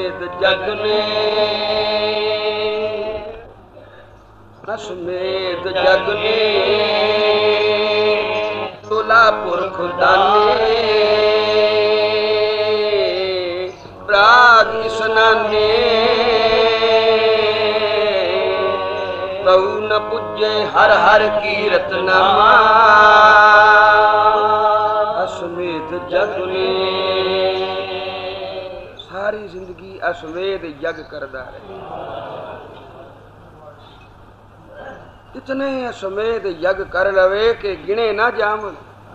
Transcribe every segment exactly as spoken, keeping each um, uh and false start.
अश्वमेध जग ने अश्वमेध जग ने तुला पुरख दाने प्राग स्नाने कहू न पूजे हर हर कीरत नामा अश्वमेध जग ने सारी जिंदगी अश्वमेध यज्ञ करदा रहे। इतने अश्वमेध यज्ञ कर लवे के गिने ना जावन।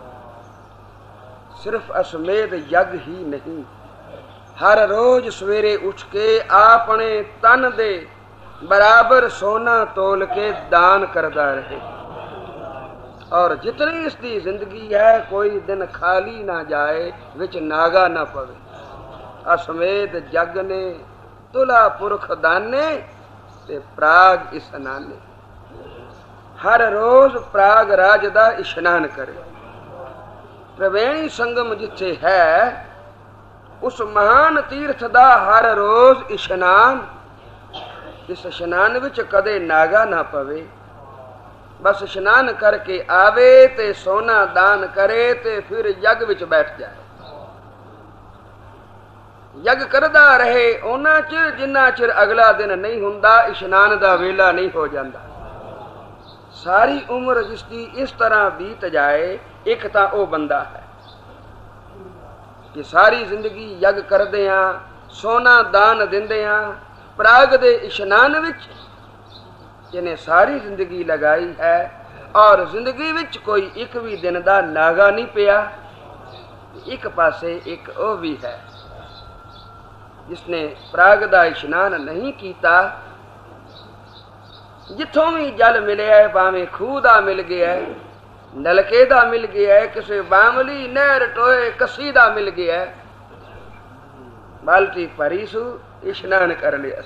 सिर्फ अश्वमेध यज्ञ ही नहीं, हर रोज सवेरे उठ के अपने तन दे बराबर सोना तोल के दान करदा रहे। और जितनी इसकी जिंदगी है कोई दिन खाली ना जाए, विच नागा ना पवे। अश्वमेध जग ने तुला पुरख दाने ते प्राग स्नाने। हर रोज प्राग राज दा इशनान करे। त्रिवेणी संगम जिथे है उस महान तीर्थ दा हर रोज इशनान। इस इशनान विच कदे नागा ना पवे। बस इशनान करके आवे ते सोना दान करे ते फिर यज्ञ विच बैठ जाए। यज्ञ करदा रहे ओना चिर जिन्ना चिर अगला दिन नहीं हुंदा इशनान दा वेला नहीं हो जांदा। सारी उम्र जिसकी इस तरह बीत जाए, एक तां ओ बंदा है कि सारी जिंदगी यज्ञ करदे आ, सोना दान दिंदे आ, प्राग दे इशनान विच जिन्हें सारी जिंदगी लगाई है और जिंदगी विच कोई एक भी दिन दा नागा नहीं पिया। एक पासे एक ओ भी है जिसने प्राग दा इशनान नहीं कीता। जिथों भी जल मिले है, भावें खूह दा मिल गया है, नलके दा मिल गया है, किसी बामली नहर टोए कसी दा मिल गया है, बाल्टी भरी सू इशनान कर लिया।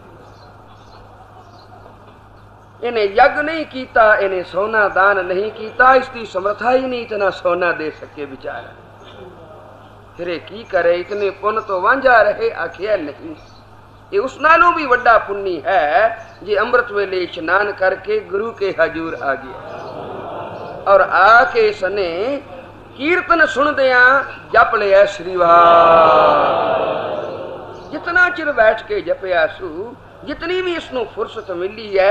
इन्हें यज्ञ नहीं कीता, इन्हें सोना दान नहीं कीता, इसकी समर्था ही नहीं इतना सोना दे सके बेचारा। फिर की करे, इतने पुण्य तो वांझा रहे। आखिया नहीं, ये उस नालों भी वड्डा पुण्य है जे अमृत वेले स्नान करके गुरु के हजूर आ गया और आके सने कीर्तन सुन दिया जप लिया श्रीवार। जितना चिर बैठ के जपया सू, जितनी भी इसनों फुर्सत मिली है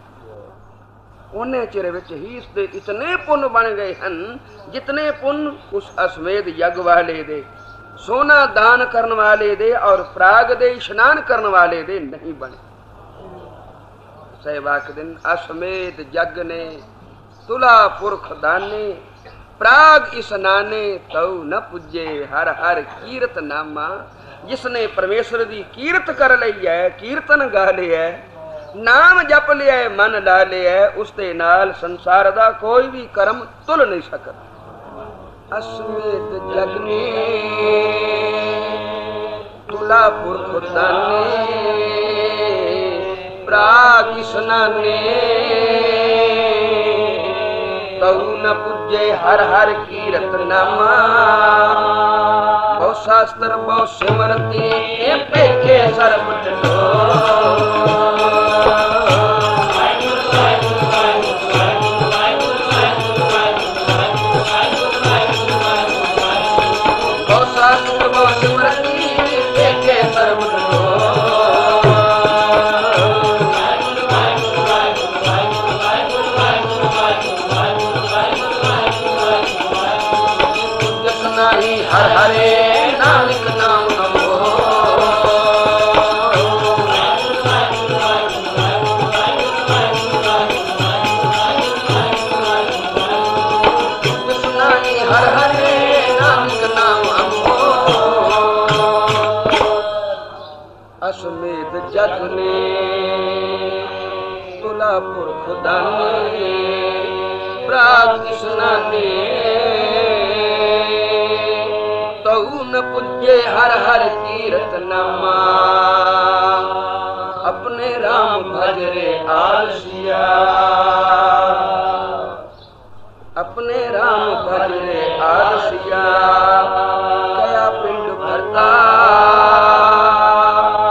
उन्ने चिर विच ही इसदे इतने पुण्य बन गए हैं जितने पुण्य उस अश्वमेध यज्ञ वाले दे, सोना दान करने वाले दे और प्राग दे स्नान करने वाले दे नहीं बने। सहवाक दिन अश्वमेध यज्ञ ने तुला पुरख दाने प्राग स्नाने तऊ न पूजे हर हर कीरत नामा। जिसने परमेश्वर दी कीरत कर ली है, कीर्तन गा लिया है, नाम जप लिया है, मन ला लिया है, उसके नाल संसार दा कोई भी कर्म तुल नहीं सकता। अश्वमेध जग ने तुला पुरख दाने प्राग स्नाने कहू न पूजे हर हर कीरत नामा। बहु शास्त्र बहु सिमरती पेखे सर्वट लो। हर हरे नानक नाम नमो। हर हरे नानक नाम नमो। अश्वमेध जग ने तुला पुरख दाने प्राग स्नाने न पूजे हर हर कीरत नामा। अपने राम भजरे आलसिया, अपने राम भजरे आलसिया, कया पिंड भरता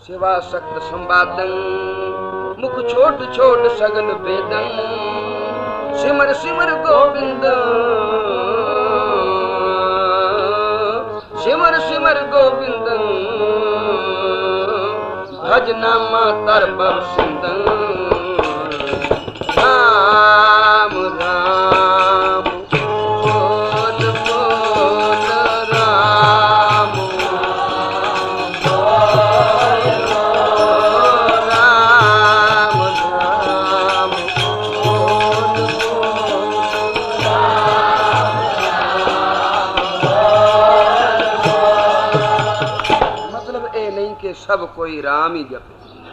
सेवा सक्त संवादन मुख छोट छोट सगल वेदन सिमर सिमर गोविंद सिमर सिमर गोविंद भज नामा तर बब सिंदन राम राम बोल बोल राम बोल राम राम बोल मतलब ये नहीं कि सब कोई राम ही जपे।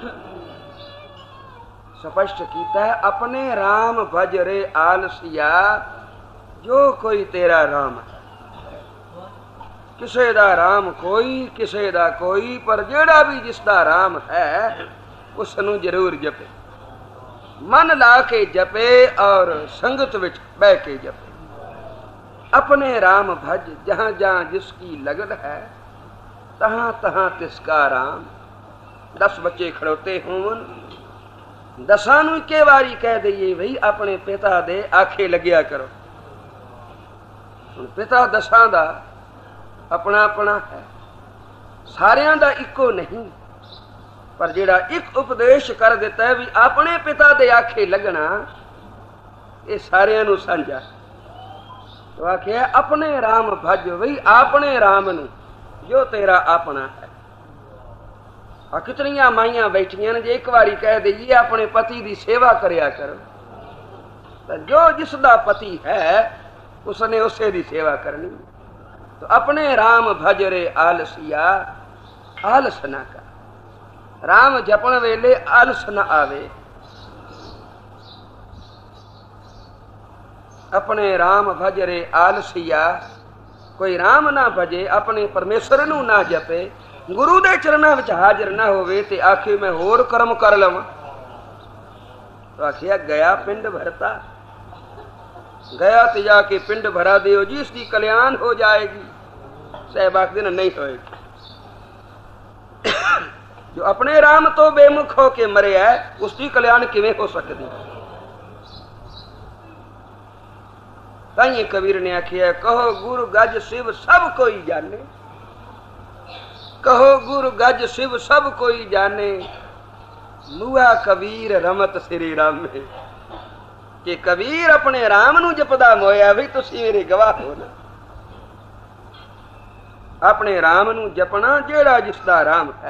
स्पष्ट कीता है अपने राम भज रे आलसिया जो कोई तेरा राम है। किसे दा राम कोई किसे दा कोई पर जेड़ा भी जिसदा राम है उसनू जरूर जपे, मन ला के जपे और संगत विच बह के जपे। अपने राम भज जहां जहां जिसकी लगन है तहां तहां तिसका राम। दस बच्चे खड़ोते होवन दसां नूं के वारी कह दईए भाई अपने पिता दे आखे लग्या करो। हुण पिता दसां दा अपना अपना है, सारियां दा इको नहीं, पर जेड़ा एक उपदेश कर दिता है भी अपने पिता दे आखे लगना ये सारियां नूं सांझा। तो आखे अपने राम भज भाई अपने राम नूं जो तेरा अपना है। आ कितनियां माइयां बैठियां ने जे एक बारी कह दईए अपने पति की सेवा करया करो तो जो जिसदा पति है उसने उसे दी सेवा करनी। तो अपने राम भज रे आलसिया आलस ना कर। राम जपण वेले आलस न आवे। अपने राम भज रे आलसिया कोई राम ना भजे अपने परमेश्वर नू ना जपे गुरु दे चरणा विच हाजिर ना होवे ते आखे मैं होर कर्म कर लवां। तो आखिया गया पिंड भरता, गया ते जाके पिंड भरा दियो जी इसकी कल्याण हो जाएगी। साहब आखदे ने नहीं होएगी। जो अपने राम तो बेमुख हो के मरे है उसकी कल्याण किवें हो सकती। ताइए कबीर ने आखिया कहो गुरु गज शिव सब कोई जाने, कहो गुरु गज शिव सब कोई जाने मुआ कबीर रमत श्री राम में। कि कबीर अपने राम नू जपदा मोया भी तुसी मेरे गवाह हो ना। अपने राम नू जपना जेड़ा जिसदा राम है।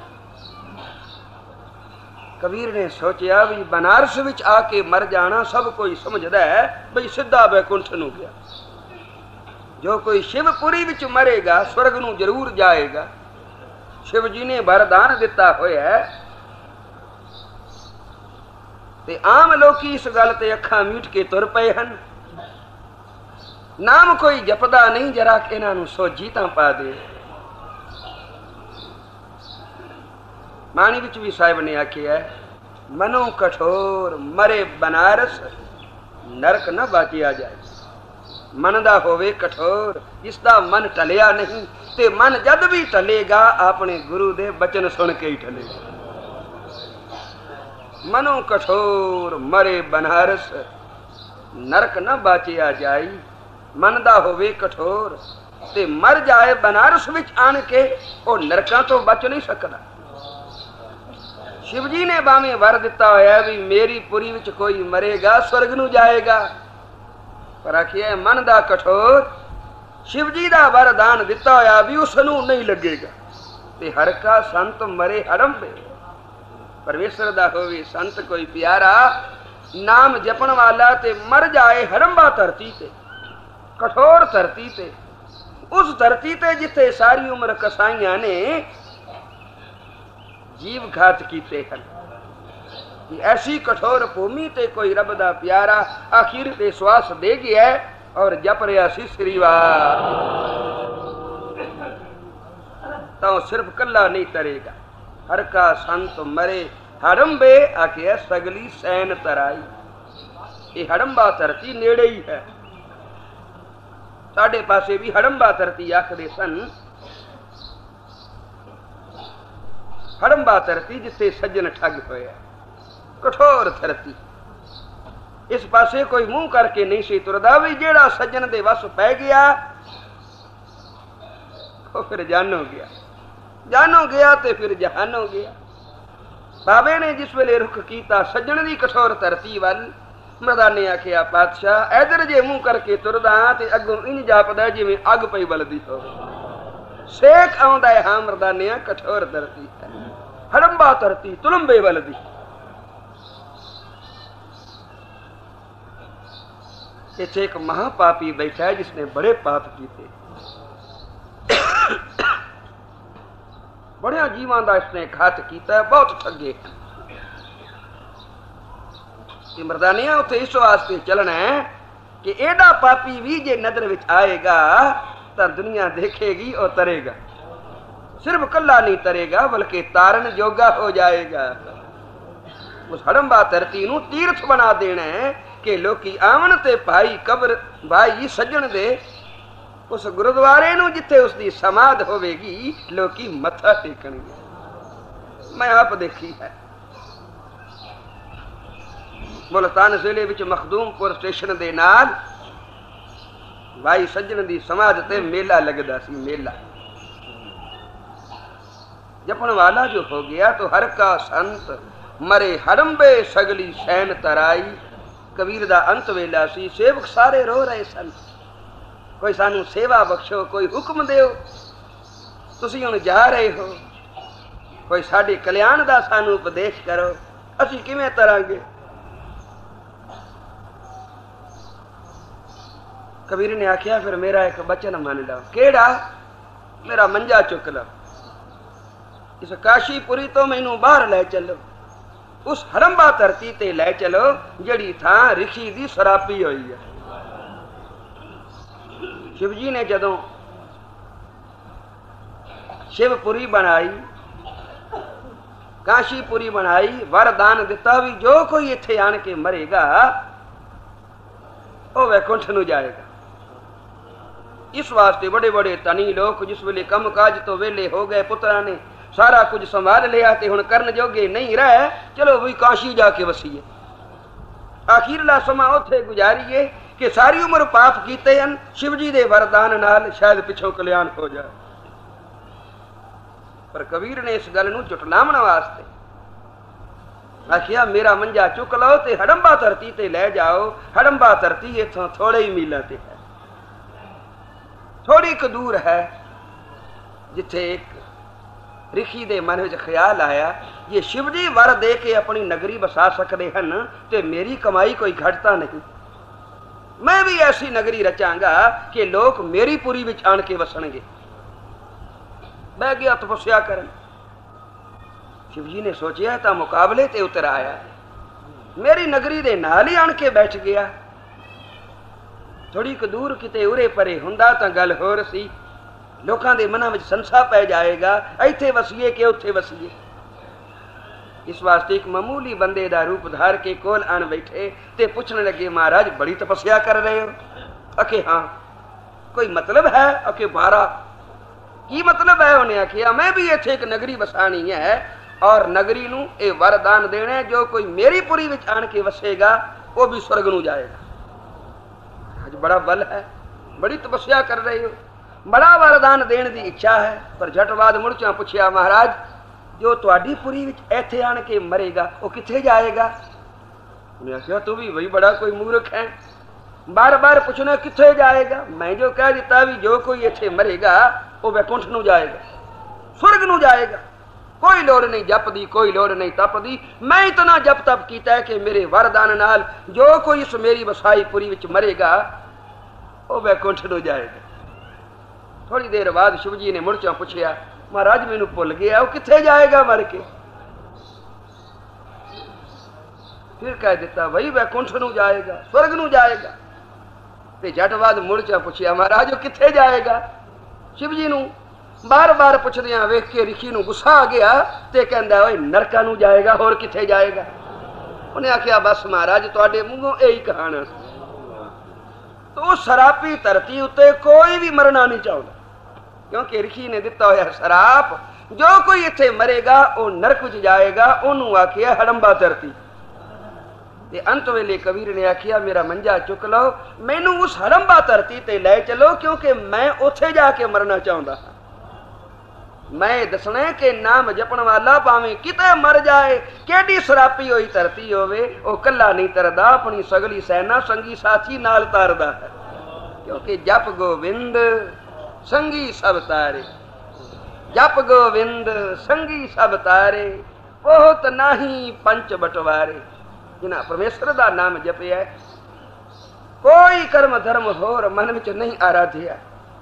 कबीर ने सोचा भी बनारस विच आके मर जाना सब कोई समझदा है बई सीधा बैकुंठ नू गया। जो कोई शिवपुरी विच मरेगा स्वर्ग नू जरूर जाएगा। शिव जी ने वरदान दिता होया है ते आम लोकी इस गल ते अखां मीट के तुर पए हन। नाम कोई जपदा नहीं जरा के इन्हां नू सोझी तां पा दे। माणी विच भी साहिब ने आखिया मनो कठोर मरे बनारस नरक न बाचिया जाए। मन दा होवे कठोर जिसदा मन टलिया नहीं ते मन जद भी टलेगा अपने गुरु दे बचन सुन के ही टलेगा। मनो कठोर मरे बनारस नरक न बाचिया जाई। मन दा होवे कठोर ते मर जाए बनारस विच आन के ओ नरकां तो बच नहीं सकदा। शिव जी ने बावें वर दिता होया भी मेरी पुरी विच कोई मरेगा स्वर्ग नू जाएगा। पर आखिए मन दा कठोर शिव जी दा वरदान दिता होया भी उसनू नहीं लगेगा। ते हर का संत मरे हड़ंबे। परमेश्वर दा होवे संत कोई प्यारा नाम जपण वाला ते मर जाए हड़ंबा धरती ते कठोर धरती ते उस धरती ते जिथे सारी उम्र कसाइयां ने जीव घात कीते हैं। ऐसी कठोर भूमि ते कोई रब दा प्यारा आखिर ते श्वास दे गया है और जप रहा सी श्रीवार तो सिर्फ कला नहीं तरेगा। हर का संत मरे हड़ंबे आके सगली सैन तराई। ये हड़ंबा धरती नेड़े ही है। साढ़े पासे भी हड़ंबा धरती आखदे सन। हड़ंबा धरती जिथे सज्जन ठग होया, कठोर धरती। इस पासे कोई मुंह करके नहीं सी तुरदा भी जेड़ा सज्जन दे वस पै गया वो फिर जानो गया, जानो गया ते फिर जहानो गया। बाबे ने जिस वेले रुख कीता सज्जन दी कठोर धरती वल, मर्दाने आखिया पातशाह इधर जे मुंह करके तुरदा ते अगों इंज जापदा जिवें अग पई बलदी होवे, सेक आउंदा है। हां मर्दाने कठोर धरती है, हड़ंबा धरती तुलंबे बलदी। इत्थे एक महापापी बैठा है जिसने बड़े पाप कीते, बड़िया जीवां दा इसने घात कीता है, बहुत ठगे। मर्दानिया उत्थे इस वास्ते चलना है कि एडा पापी भी जे नजर विच आएगा तो दुनिया देखेगी और तरेगा, सिर्फ कला नहीं तरेगा बल्कि तारन जोगा हो जाएगा। उस हड़ंबा धरती नूं तीर्थ बना देना है कि लोकी आवन ते भाई कब्र भाई सज्जन दे उस गुरुद्वारे नूं जिथे उसकी समाध होवेगी लोकी मत्था टेकणगे। मैं आप देखी है मुल्तान जिले विच मखदूमपुर स्टेशन दे नाल भाई सज्जन दी समाध ते मेला लगदा सी। मेला जपन वाला जो हो गया तो हर का संत मरे हड़ंबे सगली सैन तराई। कबीर दा अंत वेला सी, सेवक सारे रो रहे सन, कोई सानू सेवा बख्शो, कोई हुक्म देओ, तुसीं हुण जा रहे हो, कोई साडे कल्याण दा सानू उपदेश करो, असीं किवें तरांगे। कबीर ने आख्या फिर मेरा एक बचन मन लो। केड़ा? मेरा मंजा चुक लो, इस काशीपुरी तो मैनू बाहर लै चलो, उस हड़ंबा धरती ते लै चलो जड़ी थां ऋषि दी सरापी हुई है। शिवजी ने जदों शिवपुरी बनाई, काशीपुरी बनाई, वरदान दिता भी जो कोई इत्थे आन के मरेगा वो वैकुंठ नूं जाएगा। इस वास्ते बड़े बड़े धनी लोग जिस वेले कम काज तो वेले हो गए, पुत्रा ने सारा कुछ संभाल लिया ते हुण करन जोगे नहीं रहे, चलो भी काशी जाके वसीए, आखिरला समा उत्थे गुजारीए कि सारी उम्र पाप कीते हैं, शिवजी दे वरदान नाल शायद पिछों कल्याण हो जाए। पर कबीर ने इस गल नूं झुटलावण वास्ते आखिया मेरा मंजा चुक लो ते हड़ंबा धरती ते लै जाओ। हड़ंबा धरती इथों थोड़े ही मीलां ते है, थोड़ी क दूर है, जिथे एक ऋषि दे मन विच ख्याल आया ये शिवजी वर दे के अपनी नगरी बसा सकते हैं ते मेरी कमाई कोई घटता नहीं, मैं भी ऐसी नगरी रचांगा कि लोग मेरी पुरी विच आन के वसणगे। बह गया तपस्या करन। शिवजी ने सोचा तो मुकाबले ते उतर आया, मेरी नगरी दे नाल ही आन के बैठ गया। थोड़ी क दूर किते उरे परे हुंदा तां गल होर सी, लोकां दे मनां विच संसा पै जाएगा, इत्थे वसीए कि उत्थे वसीए। इस वास्ते एक मामूली बंदे दा रूप धार के कोल आन बैठे ते पुछण लगे महाराज बड़ी तपस्या कर रहे हो? अके हाँ। कोई मतलब है? अके बारा। की मतलब है? उन्हें आखिया मैं भी इत्थे एक नगरी बसानी है और नगरी नूं ए वरदान देना है, जो कोई मेरी पुरी विच आन के वसेगा वो भी स्वर्ग नूं जाएगा। आज बड़ा बल है, बड़ी तपस्या कर रहे हो, बड़ा वरदान देने की इच्छा है। पर झट बाद मुड़चा पूछया महाराज जो तुहाडी पुरी विच इत्थे आन के मरेगा वो किथे जाएगा? उन्हें आख्या तू भी भाई बड़ा कोई मूर्ख है, बार बार पूछना किथे जाएगा। मैं जो कह दिता भी जो कोई इत्थे मरेगा वो वैकुंठ नूं जाएगा, स्वर्ग नूं जाएगा। कोई लोड़ नहीं जप दी, कोई लोड़ नहीं तप दी, मैं इतना जप तप कीता है कि मेरे वरदान नाल जो कोई इस मेरी वसाई पुरी विच मरेगा वो वैकुंठ नूं जाएगा। थोड़ी देर बाद शिवजी ने मुड़चा पूछया महाराज मैनू भुल गया वो किथे जाएगा मर के? फिर कह दिता भाई वैकुंठ नूं जाएगा, स्वर्ग नूं जाएगा। ते झट बाद मुड़चा पूछया महाराज वो किथे जाएगा? शिवजी नूं बार बार पुछदियां वेख के ऋषि नूं गुस्सा आ गया ते कहंदा ओए नरका नूं जाएगा, होर किथे जाएगा? उन्हें आख्या बस महाराज तुहाडे मूंहों यही कहाना। तो सरापी धरती उत्ते कोई भी मरना नहीं चाहता, क्योंकि ऋषि ने दिता होया शराप जो कोई इत्थे मरेगा वो नरक विच जाएगा। उन्होंने आखिया हड़ंबा धरती। ते अंत वेले कबीर ने आखिया मेरा मंजा चुक लो, मैनू उस हड़ंबा धरती ते लै चलो, क्योंकि मैं उत्थे जाके मरना चाहता हाँ। मैं दसना कि नाम जपण वाला भावें किते मर जाए, केडी सरापी हुई धरती होवे, वो कला नहीं तरदा, अपनी सगली सेना संगी साथी नाल तारदा है। क्योंकि जप गोविंद संगी सब तारे, जप गोविंद संगी सब तारे, बहुत नाही पंच बटवारे। जिन्हां परमेश्वर दा नाम जपिया कोई कर्म धर्म होर मन विच नहीं आराध्या।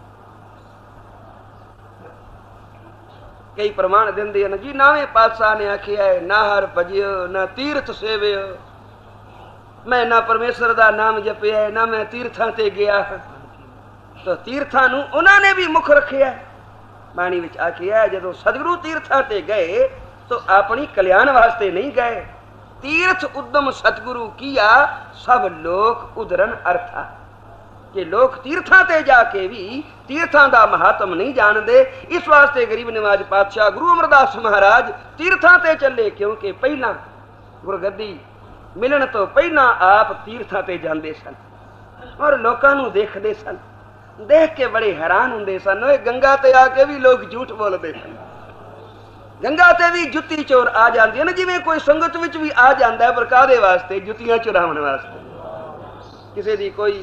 कई प्रमाण देंदे हैं जी, नावे पातशाह ने आखिया है ना हर भजियो ना तीर्थ सेवियो। मैं ना परमेश्वर दा नाम जपिया है ना मैं तीर्थां ते गया। तो तीर्थां नूं उन्होंने भी मुख रखिया। बाणी विच आखिया जदों सतगुरु तीर्थां ते गए तो अपनी कल्याण वास्ते नहीं गए। तीर्थ उद्यम सतगुरु किया सब लोक उदरन अर्था। कि लोग तीर्थां ते जाके भी तीर्थां दा महात्म नहीं जानते। इस वास्ते गरीब नवाज पातशाह गुरु अमरदास महाराज तीर्थां ते चले, क्योंकि पहला गुरगद्दी मिलन तो पहला आप तीर्थां ते जांदे सन और लोकां नूं देखदे सन। देख के बड़े हैरान हुंदे सन। गंगा ते आके भी लोग झूठ बोलते सन। गंगा ते भी जुत्ती चोर आ जाती है ना, जिवें कोई संगत विच भी आ जाता है, पर काहदे वास्ते? जुत्तियां चुरावन वास्ते। किसी दी कोई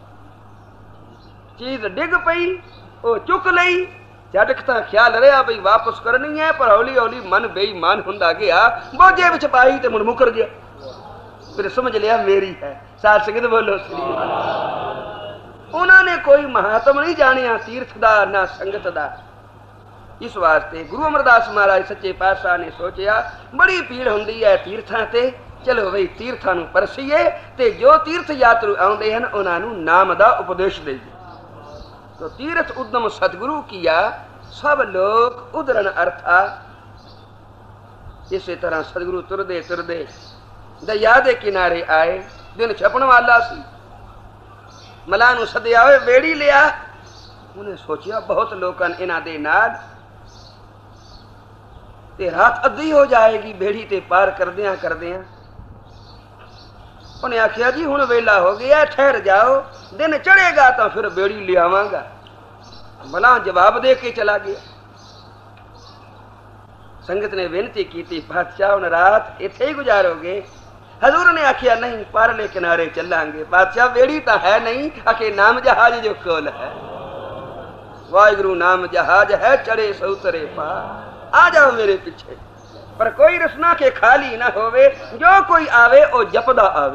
चीज डिग पई वो चुक लई, झटक तां ख्याल रहा बई वापस करनी है, पर हौली हौली मन बेईमान हुंदा गया, बोझे विच पाई ते मुड़ मुकर गया। फिर समझ लिया मेरी है। साध संगत बोलो श्री। उन्होंने कोई महात्म नहीं जानिया तीर्थ दा ना संगत दा। इस वास्ते गुरु अमरदास महाराज सच्चे पातशाह ने सोचा बड़ी भीड़ हुंदी है तीर्थां ते, चलो बई तीर्थां नूं परसीए ते जो तीर्थ यात्रु आउंदे हन उन्हां नूं नाम दा उपदेश देईए। तो तीर्थ उद्यम सतगुरु किया सब लोग उदरन अर्था। इसी तरह सतगुरु तुरदे तुरदे दरिया दे किनारे आए। दिन छपण वाला सी। मलाह नूं सद्या होए बेड़ी लिया। उन्हें सोचिया बहुत लोग इन्हां दे नाल ते रात अद्धी हो जाएगी बेड़ी ते पार करदियां करदियां। उन्हें आखिया जी हुण वेला हो गया, ठहर जाओ, दिन चढ़ेगा तो फिर बेड़ी ले आवांगा। मलाह जवाब दे के चला गया। संगत ने बेनती की थी बादशाह हुण रात इत्थे ही गुजारोगे? हजूर ने आखिया नहीं, पारले किनारे चलांगे। बादशाह बेड़ी तो है नहीं, आखे नाम जहाज जो कोल है। वाहिगुरु नाम जहाज है, चढ़े सो उतरे पार। आ जाओ मेरे पीछे, पर कोई रसना के खाली ना होवे, जो कोई आवे ओ जपदा आवे।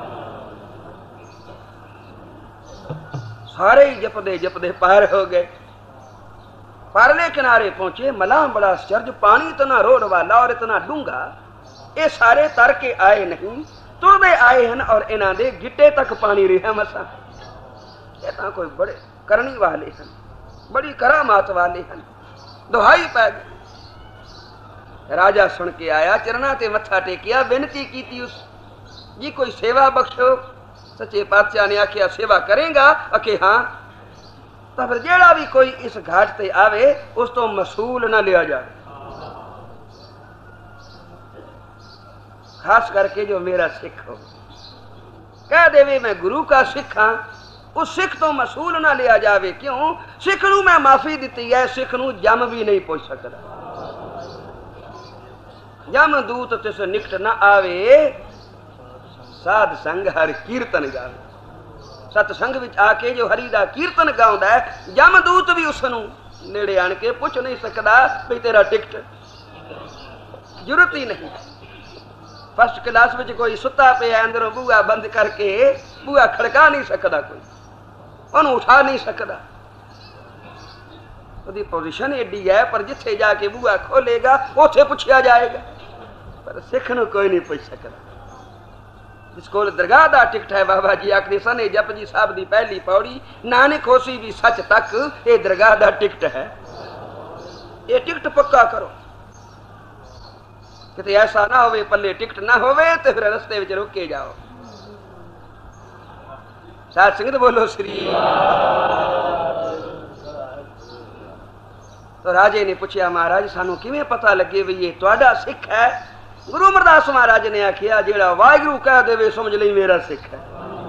सारे ही जपदे जपदे पार हो गए। पारले किनारे पहुंचे। मलाह बड़ा आश्चर्य, पानी इतना रोड वाला और इतना डूंगा, ये सारे तर के आए नहीं, तुरदे आए हैं और इन्हां दे गिट्टे तक पानी रहा मसा। ये तां कोई बड़े करनी वाले हैं, बड़ी करामात वाले हैं। दुहाई पै गई। राजा सुन के आया, चरणा ते मत्था टेकिया, बेनती की थी उस जी कोई सेवा बख्शो। सच्चे पातशाह ने आखिया सेवा करेगा? आखे हाँ। तो फिर जेड़ा भी कोई इस घाट ते आवे उस तो मसूल ना लिया जाए, खास करके जो मेरा सिख हो। कह देवे मैं गुरु का सिख हाँ, उस सिख तो मसूल ना लिया जावे। क्यों? सिख नूं मैं माफी दी है, सिख नूं जम भी नहीं पहुंच सकता। जम दूत तिस निकट न आवे, साध संग हर कीर्तन गावे। सतसंग विच आके जो हरि दा कीर्तन गाउंदा है, जम दूत भी उसनूं नेड़े आण के पुछ नहीं सकदा भी तेरा टिकट, जरूरत ही नहीं। फर्स्ट क्लास में कोई सुता पे अंदरों बूआ बंद करके बूआ खड़का नहीं सकता, कोई उन्होंने उठा नहीं सकता। उसकी पोजीशन एडी है, पर जिथे जाके बूआ खोलेगा उथे पूछा जाएगा। पर सिख नूं कोई नहीं पूछ सकता। जिस कोल दरगाह दा टिकट है, बाबा जी आखदे सन जपजी साहब दी पहली पौड़ी, नानक होसी भी सच तक, ये दरगाह दा टिकट है। ये टिकट पक्का करो, किते ऐसा ना होवे पल्ले टिकट ना होवे तो फिर रस्ते विच रोके जाओ। साध संगत बोलो श्री। तो राजे ने पूछा महाराज सानू किवें पता लगे भी ये तुहाडा सिख है? गुरु अमरदास महाराज ने आखिया जेड़ा वाहिगुरू कह देवे समझ लई मेरा सिख है।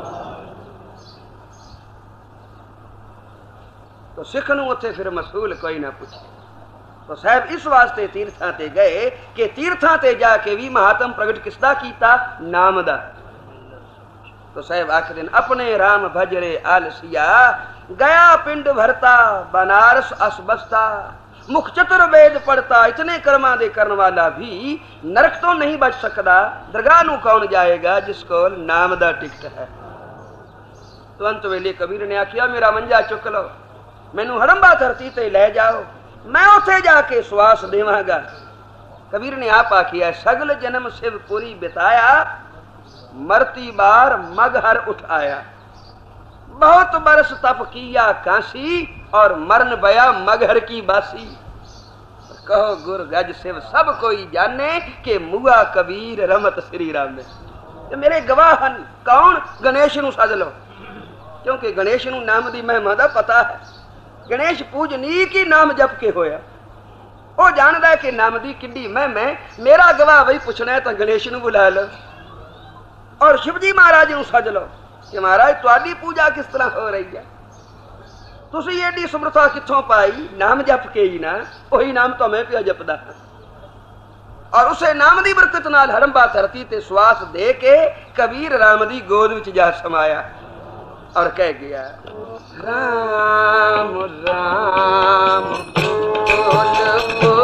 तो सिख नूं उत्थे फिर मसूल कोई ना पूछे। तो साहब इस वास्ते तीर्थां ते गए कि तीर्थां ते जाके भी महात्म प्रगट किसदा कीता? नाम दा। तो साहब आखिर दिन अपने राम भजरे आलसिया गया पिंड भरता बनारस अस बसता मुख चतुर वेद पढ़ता इतने कर्मा दे करने वाला भी नरक तो नहीं बच सकता। दरगाह नूं कौन जाएगा जिसको नाम दा टिकट है। तो अंत वेले कबीर ने आखिया मेरा मंजा चुक लो मैनू हड़ंबा धरती ते ले जाओ मैं उथे जाके श्वास देवांगा। कबीर ने आप आखिया सगल जन्म शिवपुरी बिताया मरती बार मगहर उठाया बहुत बरस तप किया काशी और मरण बया मगहर की बासी। कहो गुर गज शिव सब कोई जाने के मुआ कबीर रमत श्री राम ने। तो मेरे गवाहन कौन? गणेश नूं सद लो क्योंकि गणेश नूं नाम दी महिमा दा पता है। गणेश पूजनीक ही नाम जप के होया वो जानदा है कि नाम दी किड्डी महिमा है। मेरा गवाह वही पूछना है तो गणेश नूं बुला लो और शिवजी महाराज नूं सद लो कि महाराज तुहाडी पूजा किस तरह हो रही है? तुसी एडी समर्था कित्थों पाई? नाम जप के ही ना वही नाम तो मैं पिया जपदा और उसे नाम दी बरकत नाल हड़ंबा धरती ते श्वास दे के कबीर राम दी गोद विच जा समाया और कह गया राम राम बोल